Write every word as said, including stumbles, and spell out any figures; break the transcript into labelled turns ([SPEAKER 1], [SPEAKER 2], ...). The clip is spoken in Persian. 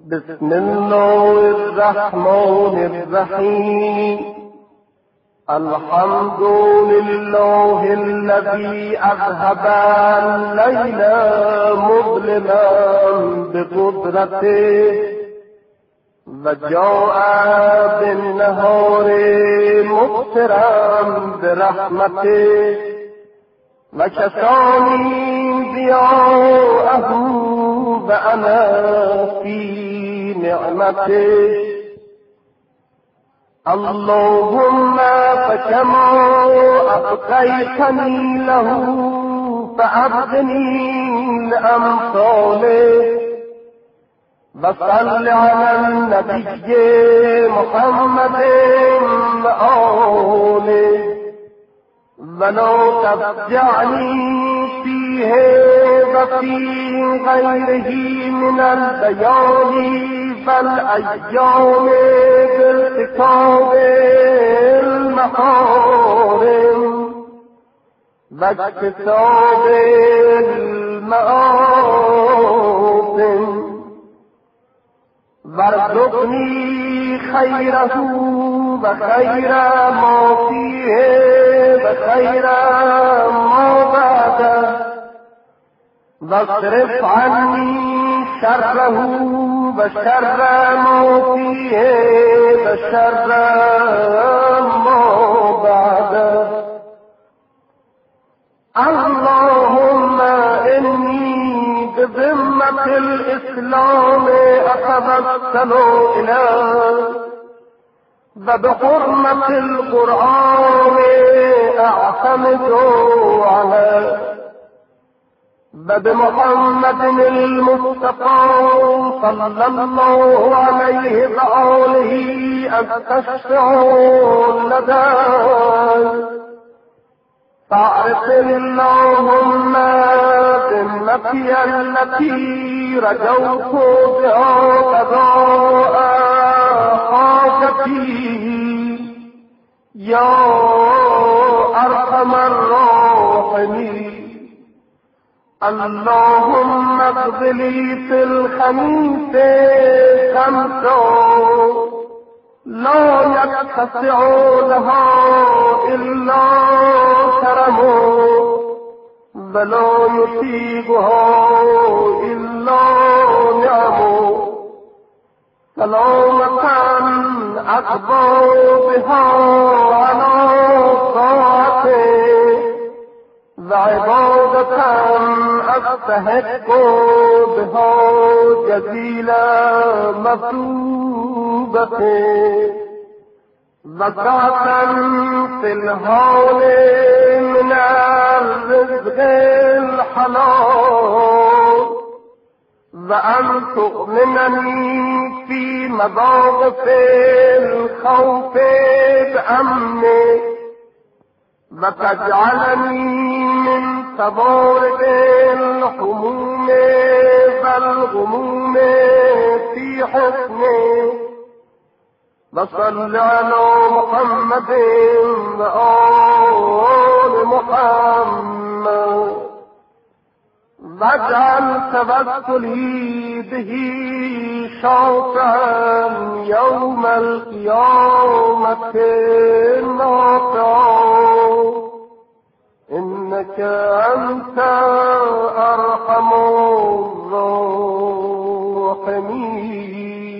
[SPEAKER 1] بسم الله الرحمن الرحيم. الحمد لله الذي أذهب الليل مظلما بقدرته وجاء بالنهار مبصرا برحمته وكساني ضياءه وأنا في نعمته. اللهم فكما أبقيتني له فأبقني لأمثاله. وصل على النبي محمد وآله ولا تفجعني فيه وفي غيره من البيان فالأيام بارتكاب المحارم واكتساب المآثم. وارزقني خيره وخير ما فيه وخير ما بعده واصرف عني شره وشر ما فيه وشر ما بعده. اللهم إني بذمة الإسلام أتوسل إليك وبحرمة القرآن أعتمد عليك وبمحمد المصطفى صلى الله عليه وآله أستشفع لديك. فاعرف اللهم ذمتي التي رجوت بها قضاء حاجتي يا أرحم الراحمين. اللهم اقض لي في الخميس خمسا لا يتسع لها إلا كرمه ولا يصيبها إلا نعمه. سلامة أقضى بها على طاعته وعبادة أستحق بها جزيل مثوبته. زكاة في الحال من الرزق الحلال وأن تؤمنني في مواقف الخوف بأمنك وتجعلني من تبارك الحموم والغموم في حسنك. وصل على محمد وآل محمد واجعل توسلي به شافعا يوم القيامة نافعا إنك أنت أرحم الراحمين.